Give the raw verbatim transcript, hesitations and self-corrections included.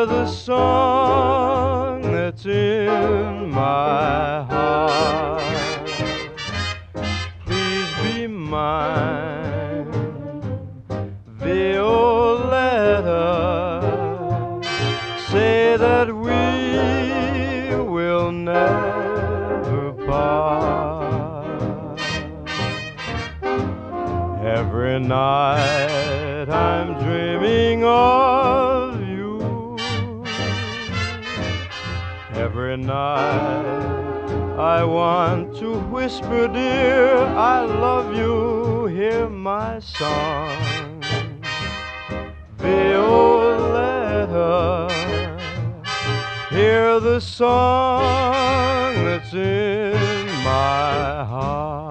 Hear the song that's in my heart. Please be mine, Violetta. Say that we will never part. Every night I'm dreaming of you. Every night I want to whisper, dear, I love you. Hear my song, Violetta. Hear the song that's in my heart.